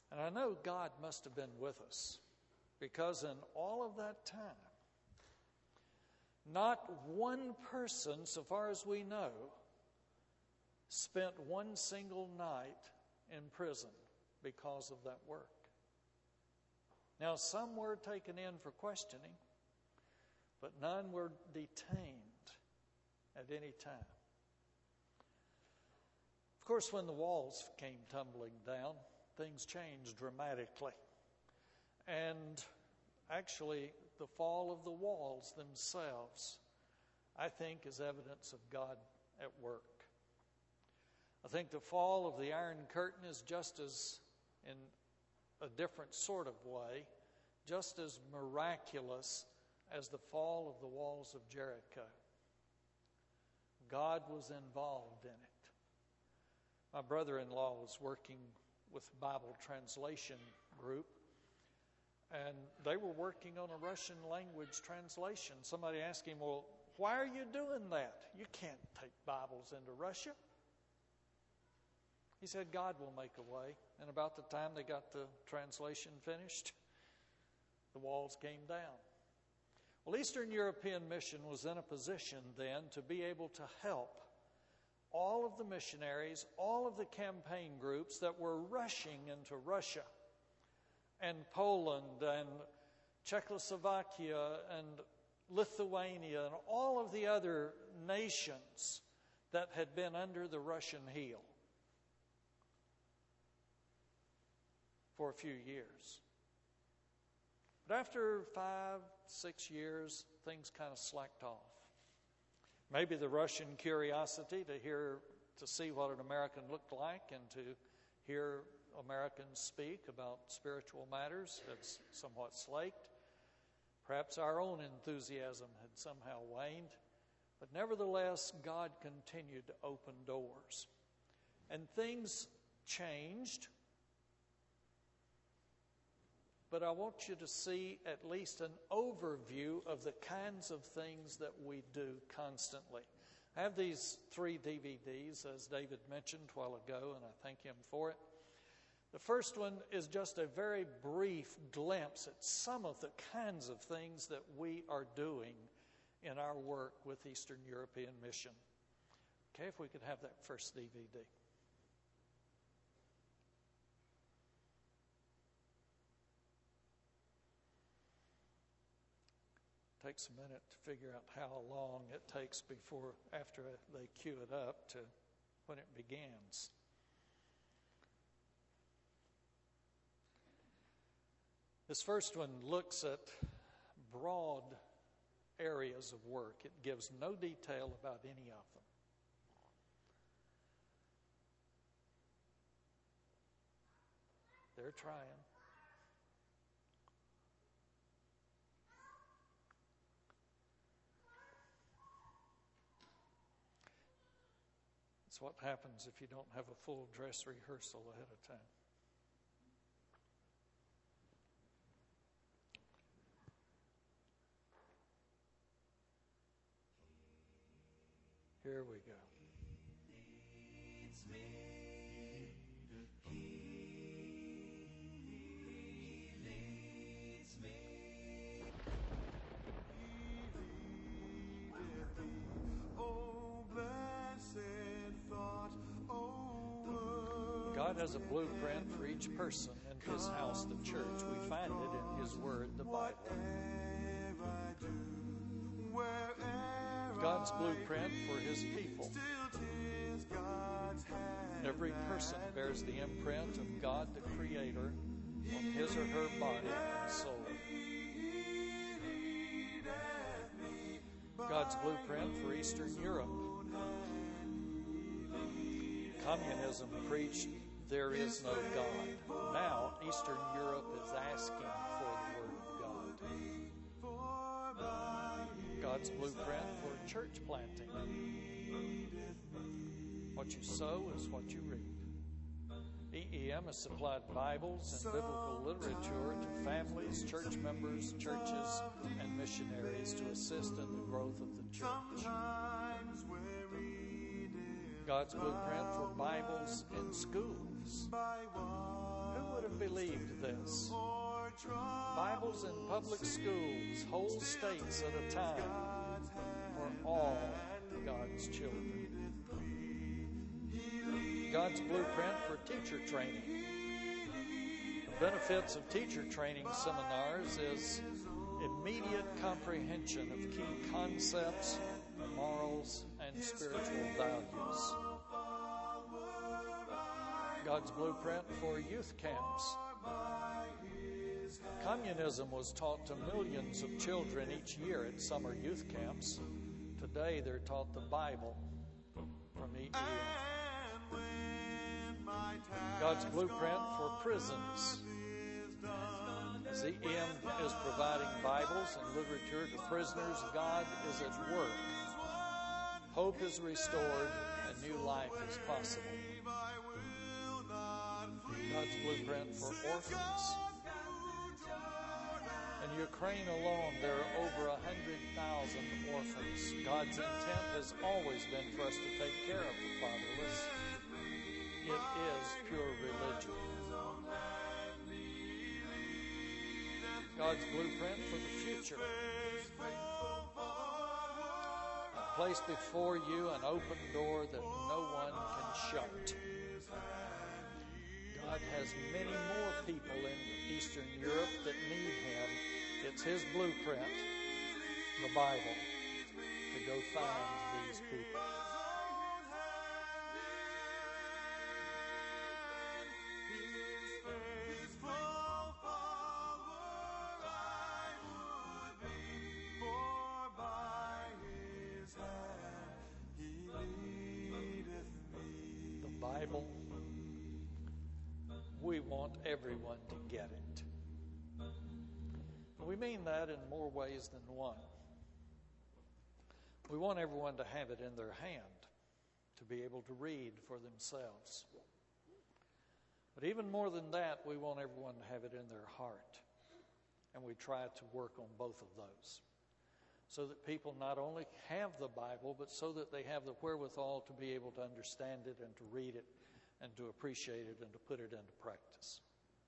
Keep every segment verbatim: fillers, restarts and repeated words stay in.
And I know God must have been with us, because in all of that time, not one person, so far as we know, spent one single night in prison because of that work. Now, some were taken in for questioning, but none were detained at any time. Of course, when the walls came tumbling down, things changed dramatically. And actually, the fall of the walls themselves, I think, is evidence of God at work. I think the fall of the Iron Curtain is just as, in a different sort of way, just as miraculous as the fall of the walls of Jericho. God was involved in it. My brother-in-law was working with a Bible translation group, and they were working on a Russian language translation. Somebody asked him, well, why are you doing that? You can't take Bibles into Russia. He said, God will make a way. And about the time they got the translation finished, the walls came down. Well, Eastern European Mission was in a position then to be able to help all of the missionaries, all of the campaign groups that were rushing into Russia and Poland and Czechoslovakia and Lithuania and all of the other nations that had been under the Russian heel for a few years. But after five, six years, things kind of slacked off. Maybe the Russian curiosity to hear, to see what an American looked like and to hear Americans speak about spiritual matters had somewhat slaked. Perhaps our own enthusiasm had somehow waned. But nevertheless, God continued to open doors. And things changed. But I want you to see at least an overview of the kinds of things that we do constantly. I have these three D V Ds, as David mentioned a while ago, and I thank him for it. The first one is just a very brief glimpse at some of the kinds of things that we are doing in our work with Eastern European Mission. Okay, if we could have that first D V D. Takes a minute to figure out how long it takes before, after they cue it up, to when it begins. This first one looks at broad areas of work. It gives no detail about any of them. They're trying. It's what happens if you don't have a full dress rehearsal ahead of time. Here we go. He leads me. He leads me. He leadeth thee. Oh, blessed thought. Oh, God has a blueprint for each person in His house, the church. We find it in His Word, the Bible. God's blueprint for His people. Every person bears the imprint of God, the Creator, on his or her body and soul. God's blueprint for Eastern Europe. Communism preached, there is no God. Now, Eastern Europe is asking for the Word of God. God's blueprint for church planting. What you sow is what you reap. E E M has supplied Bibles and biblical literature to families, church members, churches, and missionaries to assist in the growth of the church. God's blueprint for Bibles in schools. Who would have believed this. Bibles in public schools, whole states at a time, for all God's children. God's blueprint for teacher training. The benefits of teacher training seminars is immediate comprehension of key concepts, morals, and spiritual values. God's blueprint for youth camps. Communism was taught to millions of children each year at summer youth camps. Today they're taught the Bible from E E M. God's blueprint for prisons. Z E M is providing Bibles and literature to prisoners. God is at work. Hope is restored and new life is possible. God's blueprint for orphans. In Ukraine alone, there are over one hundred thousand orphans. God's intent has always been for us to take care of the fatherless. It is pure religion. God's blueprint for the future. I place before you an open door that no one can shut. God has many more people in Eastern Europe that need Him. It's His blueprint, the Bible, to go find these people. The Bible, we want everyone to get it. We mean that in more ways than one. We want everyone to have it in their hand, to be able to read for themselves. But even more than that, we want everyone to have it in their heart. And we try to work on both of those, so that people not only have the Bible, but so that they have the wherewithal to be able to understand it and to read it and to appreciate it and to put it into practice.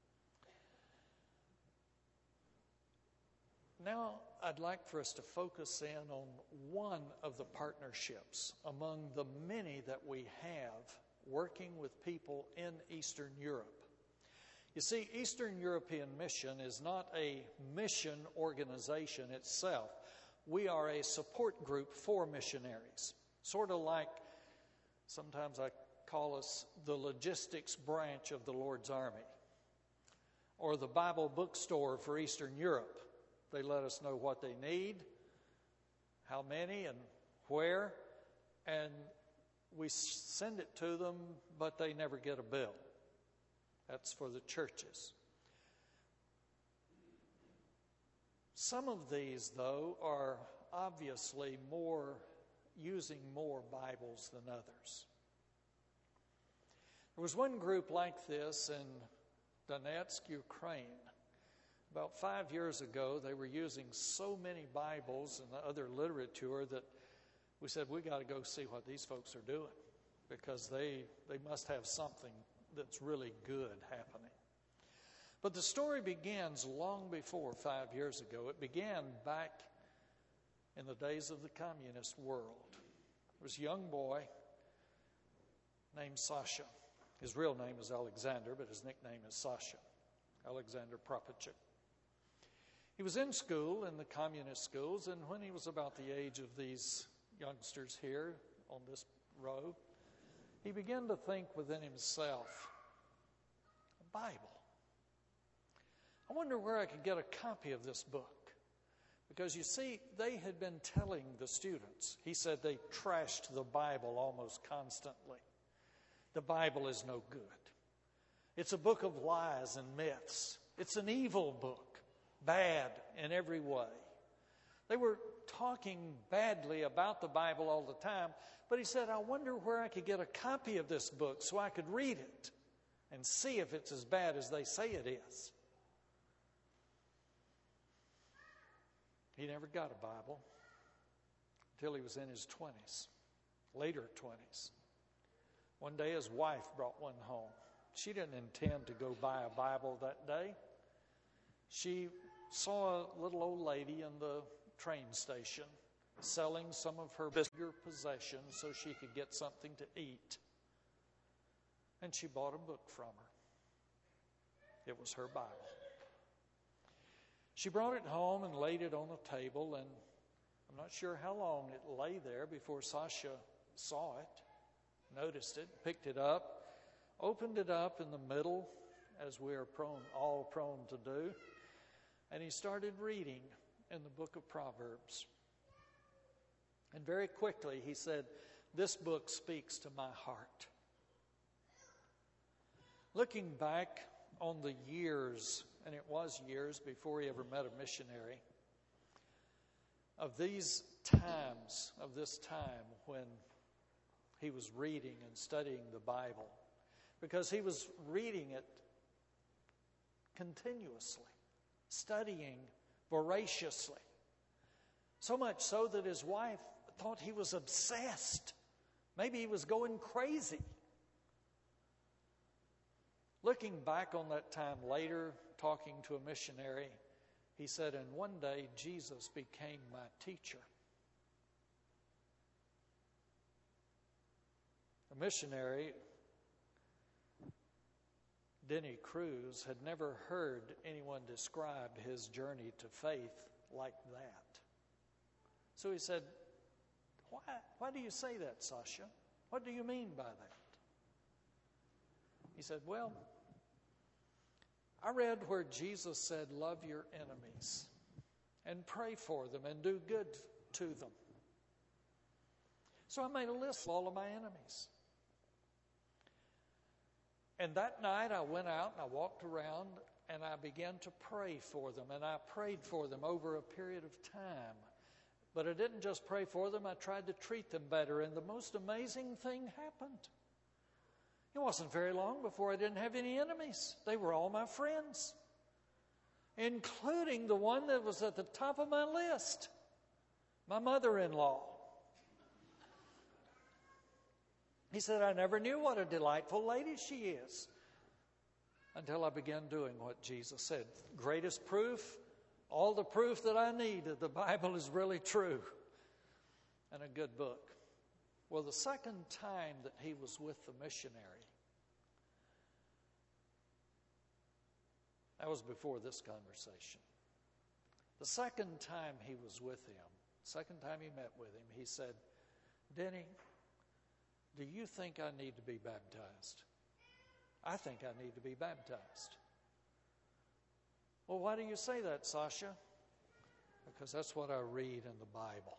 Now, I'd like for us to focus in on one of the partnerships among the many that we have working with people in Eastern Europe. You see, Eastern European Mission is not a mission organization itself. We are a support group for missionaries, sort of like sometimes I call us the logistics branch of the Lord's Army, or the Bible bookstore for Eastern Europe. They let us know what they need, how many and where, and we send it to them, but they never get a bill. That's for the churches. Some of these, though, are obviously more using more Bibles than others. There was one group like this in Donetsk, Ukraine. About five years ago, they were using so many Bibles and other literature that we said, we got to go see what these folks are doing, because they, they must have something that's really good happening. But the story begins long before five years ago. It began back in the days of the communist world. There was a young boy named Sasha. His real name is Alexander, but his nickname is Sasha, Alexander Propachik. He was in school, in the communist schools, and when he was about the age of these youngsters here on this row, he began to think within himself, a Bible. I wonder where I could get a copy of this book. Because you see, they had been telling the students, he said they trashed the Bible almost constantly. The Bible is no good. It's a book of lies and myths. It's an evil book. Bad in every way. They were talking badly about the Bible all the time, but he said, I wonder where I could get a copy of this book so I could read it and see if it's as bad as they say it is. He never got a Bible until he was in his twenties, later twenties. One day his wife brought one home. she didn't intend to go buy a Bible that day. She saw a little old lady in the train station selling some of her bigger possessions so she could get something to eat. And she bought a book from her. It was her Bible. She brought it home and laid it on the table, and I'm not sure how long it lay there before Sasha saw it, noticed it, picked it up, opened it up in the middle, as we are prone, all prone to do, and he started reading in the book of Proverbs. And very quickly he said, "This book speaks to my heart." Looking back on the years, and it was years before he ever met a missionary, of these times, of this time when he was reading and studying the Bible, because he was reading it continuously, studying voraciously, so much so that his wife thought he was obsessed. Maybe he was going crazy. Looking back on that time later, talking to a missionary, he said, "And one day Jesus became my teacher." A missionary, Denny Cruz, had never heard anyone describe his journey to faith like that. So he said, why, why do you say that, Sasha? What do you mean by that? He said, "Well, I read where Jesus said, 'Love your enemies and pray for them and do good to them.' So I made a list of all of my enemies. And that night I went out and I walked around and I began to pray for them. And I prayed for them over a period of time. But I didn't just pray for them, I tried to treat them better. And the most amazing thing happened. It wasn't very long before I didn't have any enemies. They were all my friends, including the one that was at the top of my list, my mother-in-law. He said, "I never knew what a delightful lady she is until I began doing what Jesus said. Greatest proof, all the proof that I need that the Bible is really true and a good book." Well, the second time that he was with the missionary, that was before this conversation. The second time he was with him, second time he met with him, he said, "Denny, do you think I need to be baptized?" "I think I need to be baptized." "Well, why do you say that, Sasha?" "Because that's what I read in the Bible."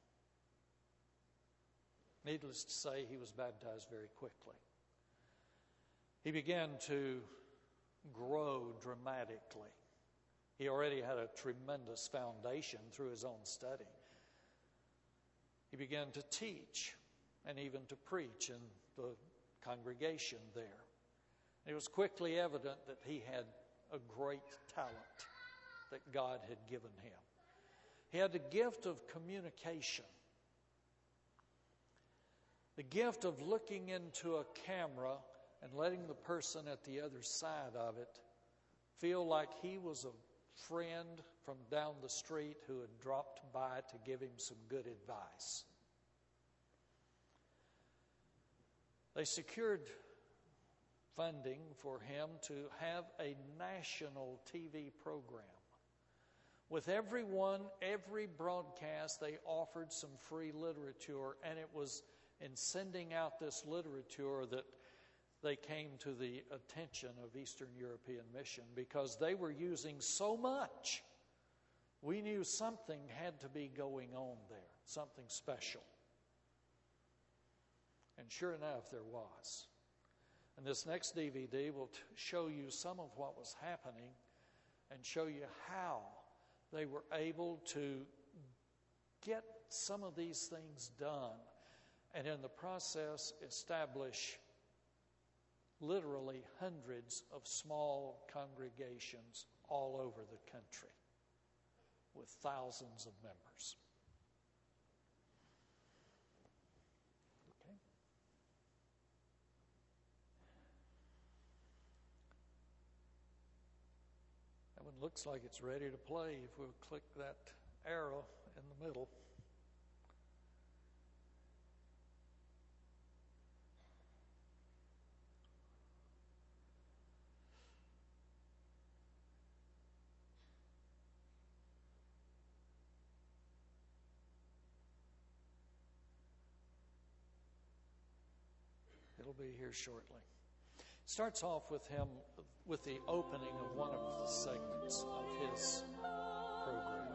Needless to say, he was baptized very quickly. He began to grow dramatically. He already had a tremendous foundation through his own study. He began to teach and even to preach in the congregation there. It was quickly evident that he had a great talent that God had given him. He had the gift of communication, the gift of looking into a camera and letting the person at the other side of it feel like he was a friend from down the street who had dropped by to give him some good advice. They secured funding for him to have a national T V program. With everyone, every broadcast, they offered some free literature, and it was in sending out this literature that they came to the attention of Eastern European Mission, because they were using so much. We knew something had to be going on there, something special. And sure enough, there was. And this next D V D will t- show you some of what was happening and show you how they were able to get some of these things done, and in the process establish literally hundreds of small congregations all over the country with thousands of members. Okay. looks like it's ready to play if we'll click that arrow in the middle. It'll be here shortly. Starts off with him with the opening of one of the segments of his program.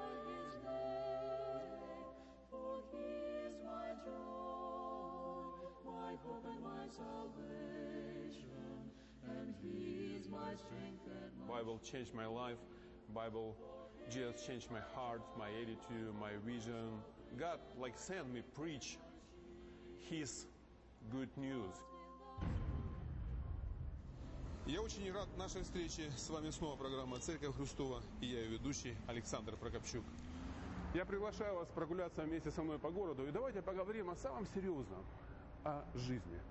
For he is my joy, my hope and my salvation, and he is my strength and my Bible changed my life. Bible just changed my heart, my attitude, my vision. God like sent me preach His good news. Я очень рад нашей встрече. С вами снова программа «Церковь Христова» и я ее ведущий Александр Прокопчук. Я приглашаю вас прогуляться вместе со мной по городу, и давайте поговорим о самом серьезном, о жизни.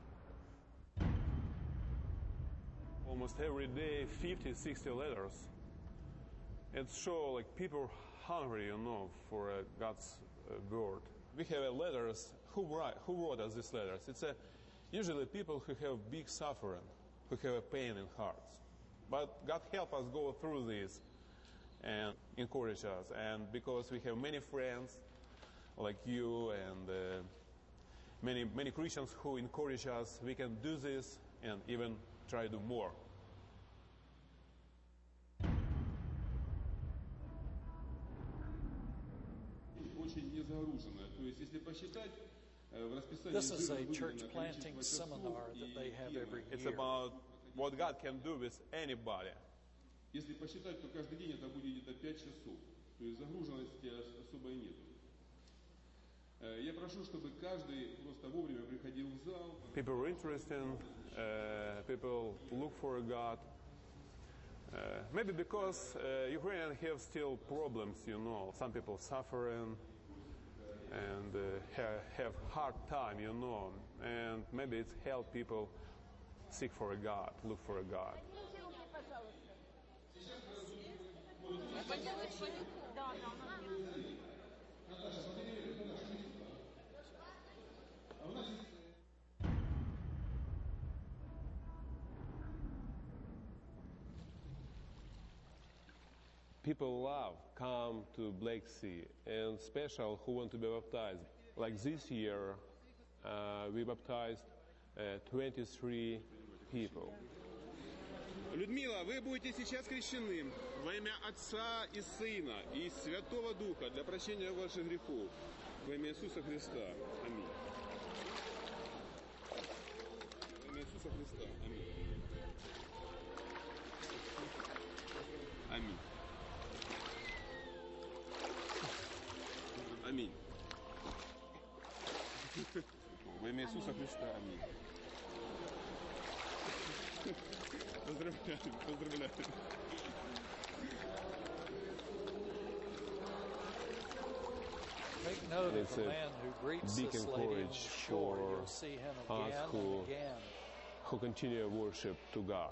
Almost every day, fifty, sixty letters. It shows like people hungry, you know, for uh, God's uh, word. We have uh, letters. Who write? Who wrote us these letters? It's uh, usually people who have big suffering, who have a pain in hearts. But God help us go through this and encourage us. And because we have many friends like you and uh, many many Christians who encourage us, we can do this and even try to do more. Очень не загруженная. То есть, если посчитать, в расписании This is a выделено church количество planting часов seminar и that they have темы. every It's year. about what God can do with anybody. Если посчитать, то каждый день это будет где-то пять часов. То есть загруженности ос- особой нет. Э, Я прошу, чтобы каждый просто вовремя приходил в зал. People are interested, uh, people look for God. Uh, maybe because uh, Ukrainians have still problems, you know. Some people suffering and uh, ha- have hard time, you know. And maybe it's help people seek for a God, look for a God. Поднимите руки, пожалуйста. Поделать маникюр. Да, да, да. People love come to Black Sea, and special who want to be baptized. Like this year, uh, we baptized uh, twenty-three people. Людмила, вы будете сейчас крещены во имя Отца и Сына и Святого Духа для прощения ваших грехов. Во имя Иисуса Христа. Аминь. Во имя Иисуса Христа. Аминь. Аминь. Аминь. Во имя Иисуса Христа. Аминь. Поздравляю, поздравляю. Take note of It's the a man who greets big this lady on the encourage shore. for You'll see him us again who- and again. who continue worship to God.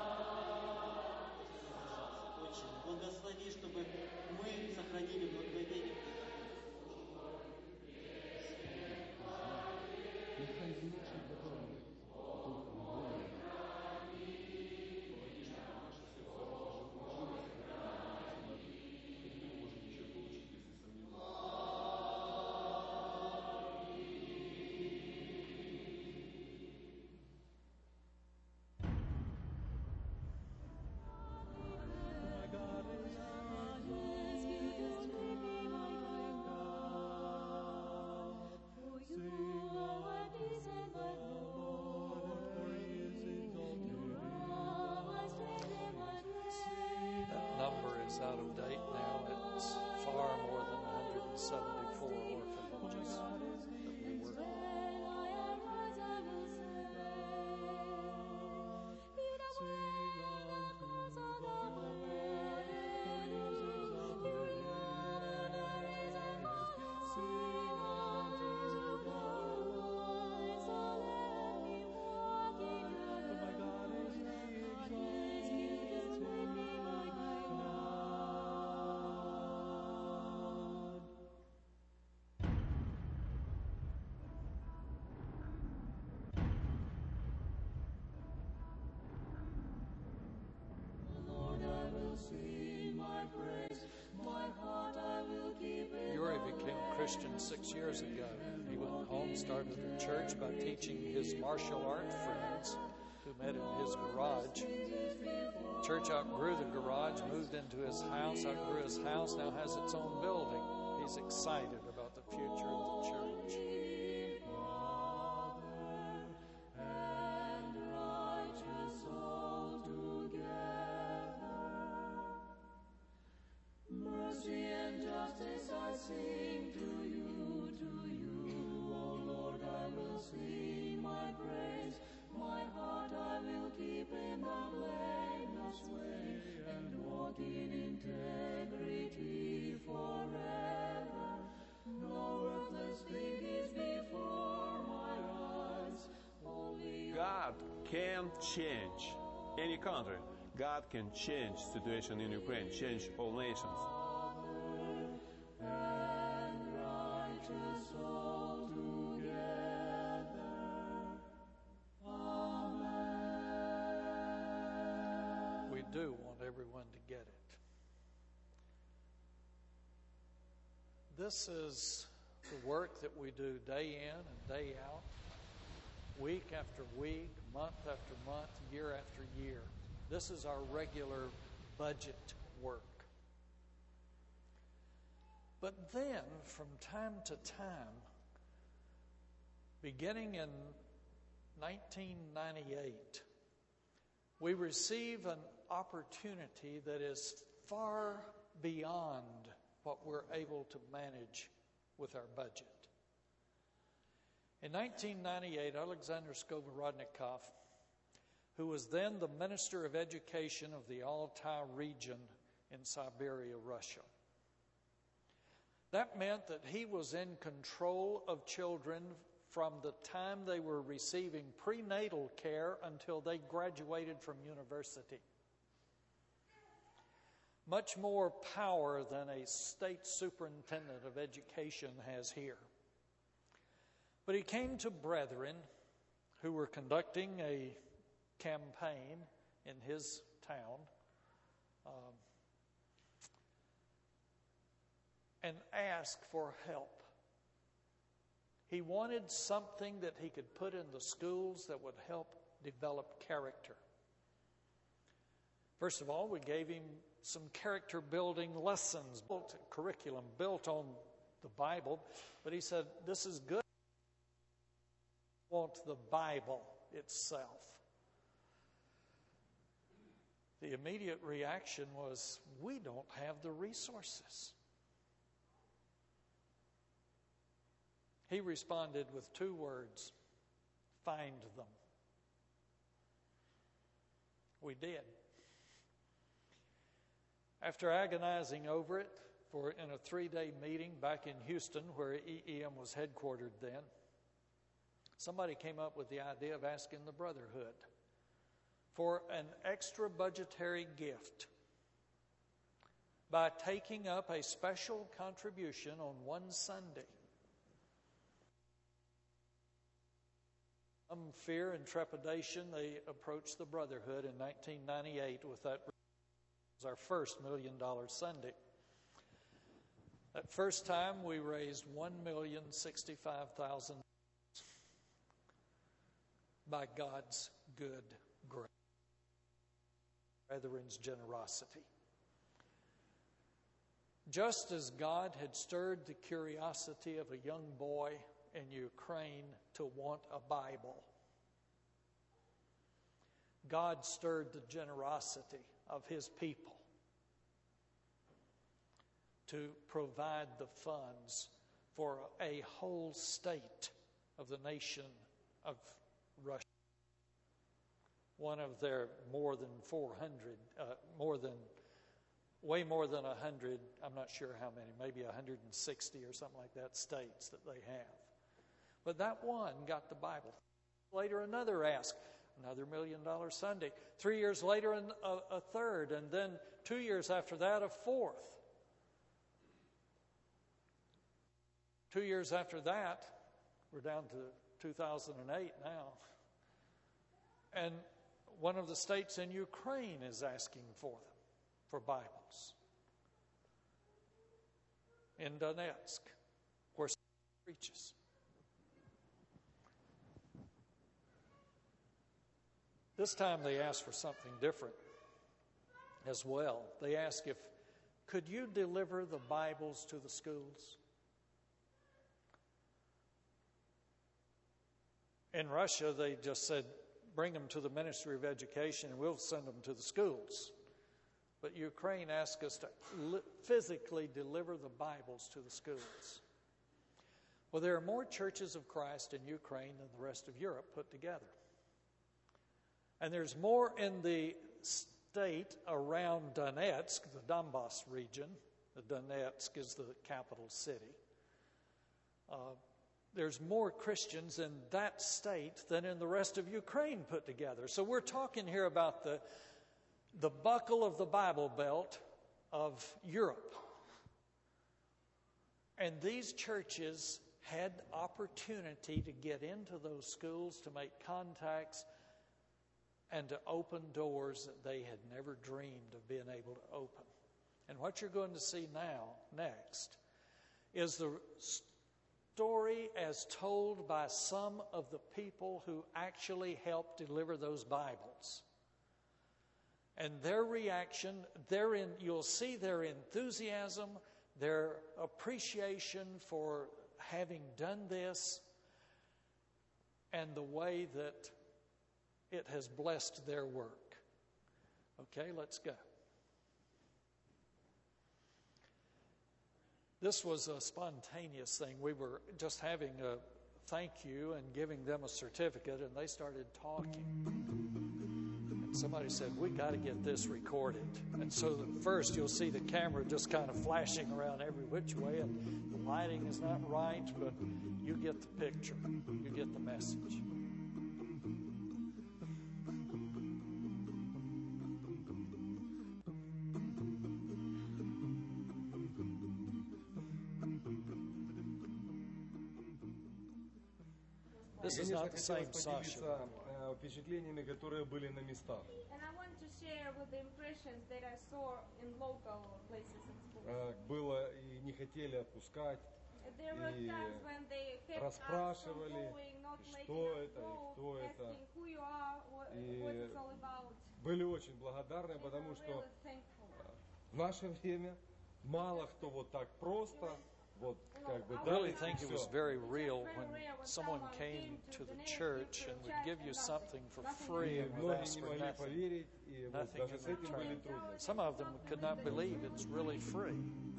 Отче, благослови, чтобы мы сохранили благовение Christian six years ago. He went home, started a church by teaching his martial art friends who met in his garage. Church outgrew the garage, moved into his house, outgrew his house, now has its own building. He's excited about the future of the church. Mercy and justice I sing to you, to you, O Lord, I will sing my praise. My heart I will keep in the blameless way and walk in integrity forever. No worthless thing is before my eyes, only God can change any country. God can change situation in Ukraine, change all nations. and righteous all together. Amen. We do want everyone to get it. This is the work that we do day in and day out, week after week, month after month, year after year. This is our regular budget work. But then, from time to time, beginning in nineteen ninety-eight, we receive an opportunity that is far beyond what we're able to manage with our budget. In nineteen ninety-eight, Alexander Skovorodnikov, who was then the Minister of Education of the Altai region in Siberia, Russia. That meant that he was in control of children from the time they were receiving prenatal care until they graduated from university. Much more power than a state superintendent of education has here. But he came to brethren who were conducting a campaign in his town um, and asked for help. He wanted something that he could put in the schools that would help develop character. First of all, we gave him some character building lessons, built curriculum built on the Bible, but he said, this is good. I want the Bible itself. The immediate reaction was, we don't have the resources. He responded with two words, find them. We did. After agonizing over it for in a three-day meeting back in Houston, where E E M was headquartered then, somebody came up with the idea of asking the Brotherhood for an extra budgetary gift by taking up a special contribution on one Sunday. Some fear and trepidation, they approached the Brotherhood in nineteen ninety-eight with that. It was our first million dollar Sunday. That first time we raised one million sixty-five thousand by God's good grace, brethren's generosity. Just as God had stirred the curiosity of a young boy in Ukraine to want a Bible, God stirred the generosity of his people to provide the funds for a whole state of the nation of Russia. One of their more than four hundred, uh, more than, way more than one hundred, I'm not sure how many, maybe one hundred sixty or something like that, states that they have. But that one got the Bible. Later, another asked, another million dollar Sunday. Three years later, an, a, a third. And then two years after that, a fourth. Two years after that, we're down to two thousand eight now. And one of the states in Ukraine is asking for them, for Bibles. In Donetsk. where someone preaches. This time they asked for something different as well. They asked if, could you deliver the Bibles to the schools? In Russia, they just said, bring them to the Ministry of Education and we'll send them to the schools. But Ukraine asked us to li- physically deliver the Bibles to the schools. Well, there are more churches of Christ in Ukraine than the rest of Europe put together. And there's more in the state around Donetsk, the Donbass region. The Donetsk is the capital city. Uh, There's more Christians in that state than in the rest of Ukraine put together. So we're talking here about the, the buckle of the Bible Belt of Europe. And these churches had opportunity to get into those schools, to make contacts, and to open doors that they had never dreamed of being able to open. And what you're going to see now, next, is the story as told by some of the people who actually helped deliver those Bibles. And their reaction, their in, you'll see their enthusiasm, their appreciation for having done this, and the way that it has blessed their work. Okay, let's go. This was a spontaneous thing. We were just having a thank you and giving them a certificate, and they started talking. And somebody said, we got to get this recorded. And so first you'll see the camera just kind of flashing around every which way, and the lighting is not right, but you get the picture. You get the message. This is Конечно, not the same хотелось Sasha. поделиться э, впечатлениями, которые были на местах. And I want to share with the impressions that I saw in local places and schools. Э, Было и не хотели отпускать, There were и times when they kept us from расспрашивали, going, not и letting что us это, и go, кто это. asking who you are, what, И what it's all about. Были очень благодарны, They потому were что really thankful. в наше время мало кто вот так просто, вот как бы I да, really и think it was всё. very real when someone came to the church and would give you something for free И and would многие ask не for могли nothing. поверить, и вот Nothing даже in с этим были return. трудности. Some of them could not believe it's really free.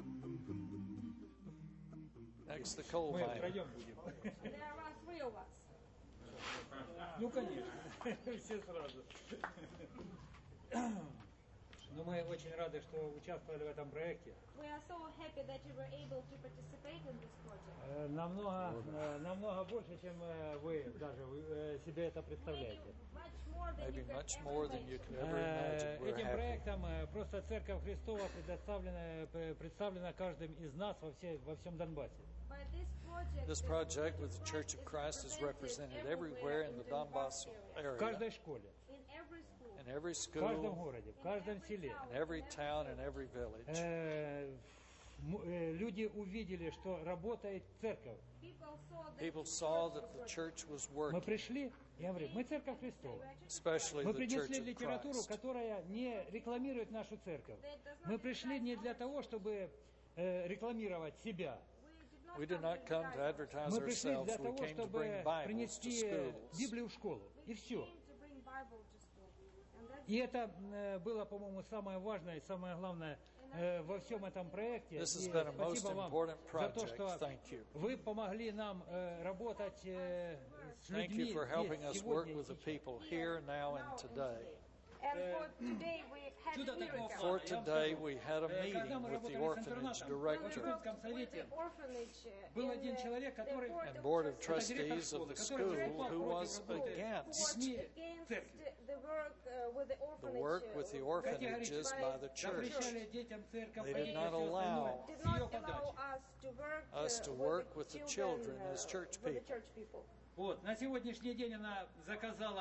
Next, the coal Мы miner. втроем будем. There are three of us. Ну, конечно, все сразу. Но мы очень рады, что участвовали в этом проекте. We are so happy that you were able to participate in this project. Э, Намного, э, намного больше, чем э, вы даже вы, э, себе это Maybe представляете. much more than Maybe you could much ever more than you imagine. could ever Э, imagine. We're Этим happy. проектом э, просто Церковь Христова предоставлена, э, представлена каждым из нас во, все, во всем Донбассе. But this project, This project with the Church of Christ is represented everywhere in the Donbass В area, каждой школе, in every school, in every в каждом school, городе, в каждом селе. in every town, and every village. Э, м- э, Люди увидели, что работает церковь. people saw that People the saw church that was the working. church was Мы working, пришли, я говорю, мы Церковь Христова. especially Мы the Church принесли of литературу, Christ. которая не рекламирует нашу церковь. Мы пришли не для того, чтобы э, рекламировать себя. We did not come to advertise Мы пришли ourselves. для We того, came to bring чтобы Bibles to принести э, schools. Библию в школу. И все. came to bring Bible to school. And that's И это э, было, по-моему, самое важное и самое главное э, во всем этом проекте. This has И been a most спасибо вам important за то, project. что Thank you. вы помогли нам э, работать э, с Thank людьми you for helping здесь, us work сегодня и with the сейчас. people here, now, and today. And for today we had Чудо a такого miracle. For плана. Я вам today, скажу, we had a э, когда meeting мы with the работали с orphanage интернатом, director в Курском совете, With the orphanage, uh, был in один the- человек, the который- board and of board of trustees Это директор trustees of школы, the который school выступал who против was работы against с детьми against церкви. the work uh, with the the orphanage. work uh, with the by- orphanages by the church. Запрещали детям церковь They ходить did и not все остальное allow did с not ее allow подачи. us to work, Us uh, to with work the with the children, children uh, as church with the people. church people. Вот, на сегодняшний день она заказала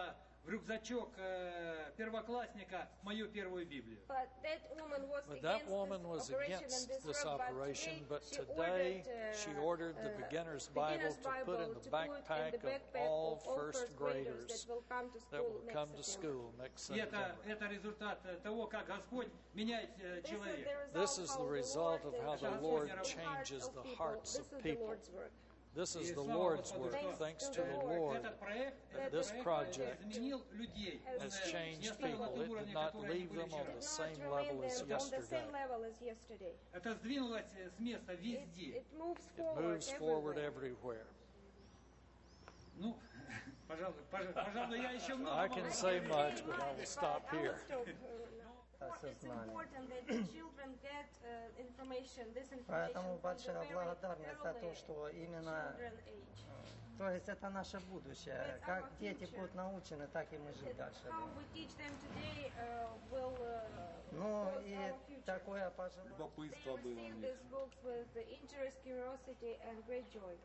в рюкзачок э, первоклассника мою первую Библию. But that woman was But that against woman this was operation against and this this work, operation, but but today, today she ordered, uh, she ordered the uh, beginner's Bible beginner's to put in Bible the to put in backpack the of backpack all of all first graders graders that will come to that school will next come to September. school next И это, September. это результат э, того, как Господь меняет э, This is человека. the This result is how the the result Lord of how the changes Lord the hearts changes of the people. hearts This of is the people. Lord's work. This is И the слава Lord's Господу, work. что Thanks to to the the Lord. Lord. этот проект, этот This проект project изменил людей. has Он, has э, changed не оставил на people. том It уровне, did not который они leave были them on вчера. the Did same not level remain as there on the yesterday. same level as yesterday. Это сдвинулось э, с места It, везде. it moves It forward moves forward everywhere. everywhere. Ну, пожалуй, пожалуй, пожалуй, я еще много I могу can сказать. say I much, can but I say will much, stop but I will here. stop, uh, now. It's important that the children get uh, information, this information Поэтому from the большая very благодарность за то, early что именно, children age. то есть это наше будущее. It's Как our дети future. будут научены, так и мы жить It- дальше How будем. we teach them today uh, will uh, Ну cause и our future. такое пожелание. They Любопытство было у receive них. these books with the interest, curiosity, and great joy.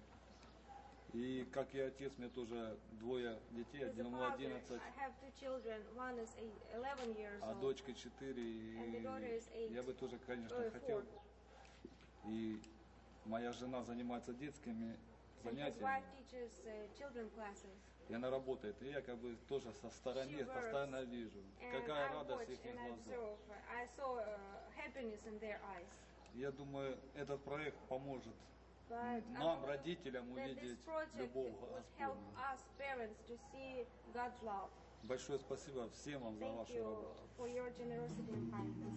И как и отец, мне тоже двое детей, As a одному father, одиннадцать, I have two children. One is eight, eleven years а old. дочка четыре. And the daughter is И eight. я бы тоже, конечно, Uh, хотел. four. И моя жена занимается детскими And his занятиями, wife teaches uh, children classes. и она работает. И я как бы тоже со стороны She works. постоянно вижу, And какая I радость watch в их and I глазах. observe. I saw uh, happiness in their eyes. Я думаю, этот проект поможет But I нам, hope родителям, that this увидеть project любовь would help Господню. us parents to see God's love. Большое спасибо всем вам за Thank вашу you работу. for your generosity and kindness.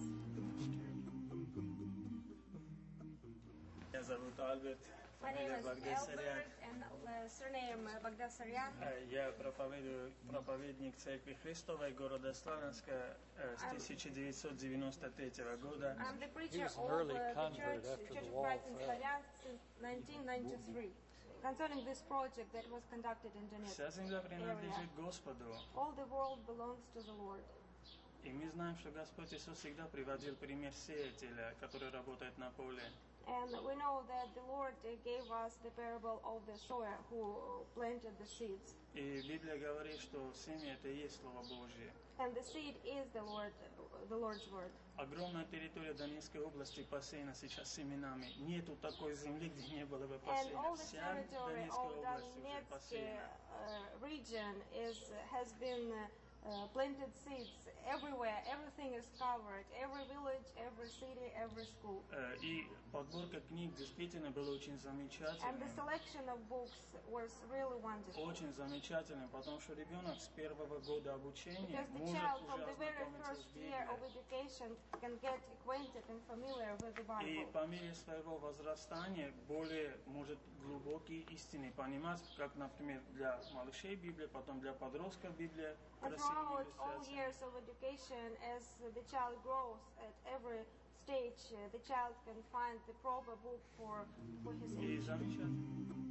Меня зовут Альберт, My name фамилия is Багдасарян. Albert and uh, surname uh, Bagdasaryan. Э, Я проповедую, проповедник Церкви Христовой города Славянска э, с I'm- тысяча девятьсот девяносто третьего года. I'm the preacher was an of early uh, the convert church, after Church the of wall Christ in fell. Slavyansk since nineteen ninety-three. Concerning this project that was conducted in Donetsk Вся земля area, принадлежит Господу. all the world belongs to the Lord. И мы знаем, что Господь Иисус всегда приводил пример сеятеля, который работает на поле. And we know that the Lord uh, gave us the parable of the sower who planted the seeds. И Библия говорит, что семя это и есть Слово Божье. And the seed is the Lord, the Lord's word. Огромная территория Донецкой области посеяна сейчас семенами. Нету такой земли, где не было бы And посеяно. all the Вся territory Донецкая of область уже Donetsk посеяна. uh, region is has been uh, planted seeds everywhere. Everything is covered. Every village, every city, every school. Э, И подборка книг действительно была очень And the замечательной. selection of books was really wonderful. Очень замечательной, потому что ребенок с первого года обучения Because the может child уже from the very ознакомиться first с year of Библией. education can get acquainted and familiar with the И Bible. по мере своего возрастания более может глубокие истины понимать, как, например, для малышей Библия, потом для подростков Библия, And красивые throughout all иллюстрации. years of education, as the child grows at every stage, uh, the child can find the proper book for, for his И age. замечательно.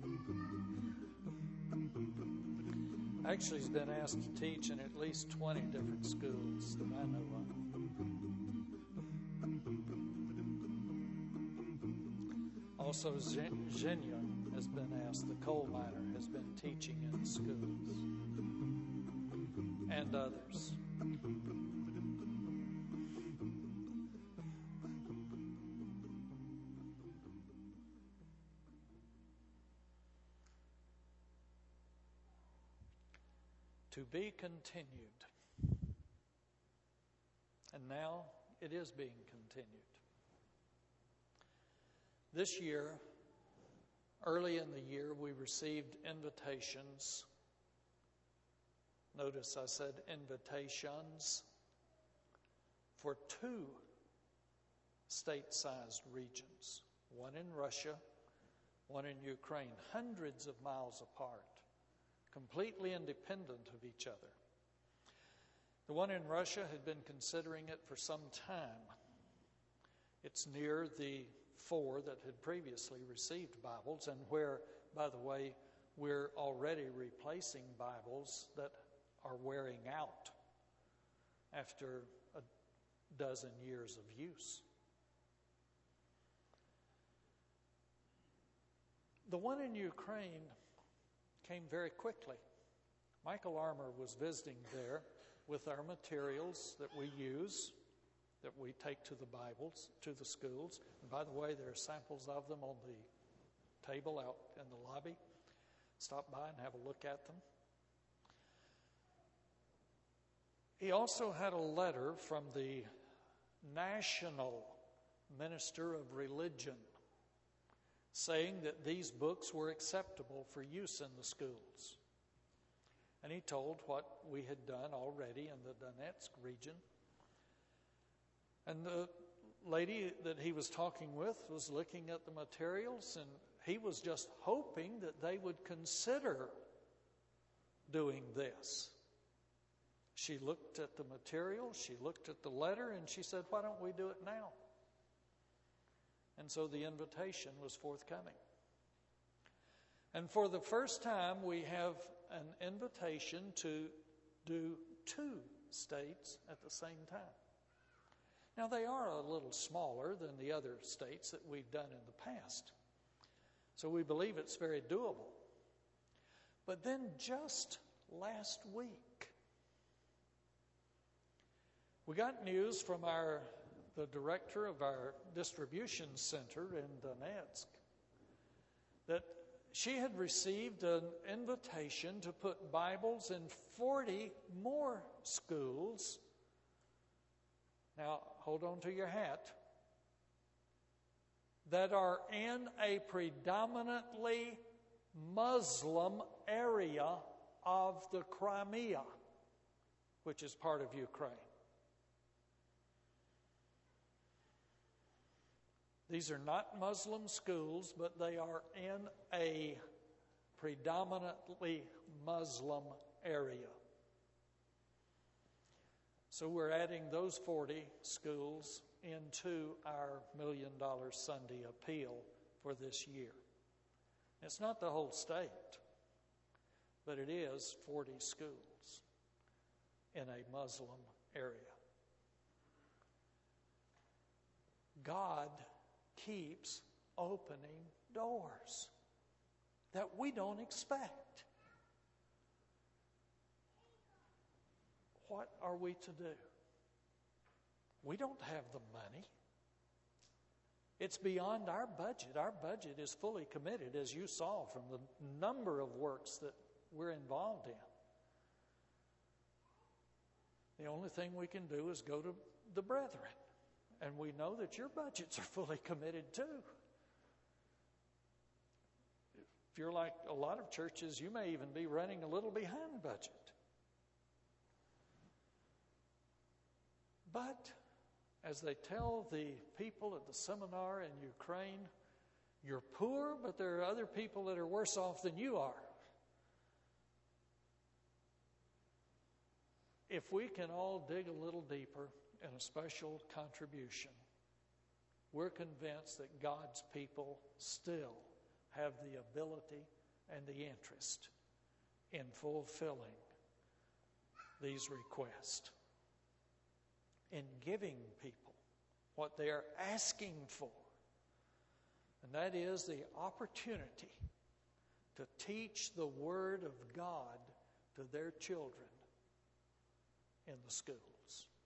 Actually, he's been asked to teach in at least twenty different schools that I know of. Also, Zhen- Zhenya has been asked, the coal miner has been teaching in schools, and others. To be continued. And now it is being continued. This year, early in the year, we received invitations. Notice I said invitations for two state-sized regions, one in Russia, one in Ukraine, hundreds of miles apart, completely independent of each other. The one in Russia had been considering it for some time. It's near the four that had previously received Bibles, and where, by the way, we're already replacing Bibles that are wearing out after a dozen years of use. The one in Ukraine came very quickly. Michael Armour was visiting there with our materials that we use, that we take to the Bibles, to the schools. And by the way, there are samples of them on the table out in the lobby. Stop by and have a look at them. He also had a letter from the National Minister of Religion saying that these books were acceptable for use in the schools. And he told what we had done already in the Donetsk region. And the lady that he was talking with was looking at the materials, and he was just hoping that they would consider doing this. She looked at the material, she looked at the letter, and she said, "Why don't we do it now?" And so the invitation was forthcoming. And for the first time, we have an invitation to do two states at the same time. Now, they are a little smaller than the other states that we've done in the past. So we believe it's very doable. But then just last week, we got news from our the director of our distribution center in Donetsk that she had received an invitation to put Bibles in forty more schools. Now, hold on to your hat. That are in a predominantly Muslim area of the Crimea, which is part of Ukraine. These are not Muslim schools, but they are in a predominantly Muslim area. So we're adding those forty schools into our Million Dollar Sunday appeal for this year. It's not the whole state, but it is forty schools in a Muslim area. God keeps opening doors that we don't expect. What are we to do? We don't have the money. It's beyond our budget. Our budget is fully committed, as you saw from the number of works that we're involved in. The only thing we can do is go to the brethren. And we know that your budgets are fully committed too. If you're like a lot of churches, you may even be running a little behind budget. But as they tell the people at the seminar in Ukraine, you're poor, but there are other people that are worse off than you are. If we can all dig a little deeper in a special contribution, we're convinced that God's people still have the ability and the interest in fulfilling these requests, in giving people what they are asking for, and that is the opportunity to teach the Word of God to their children in the schools.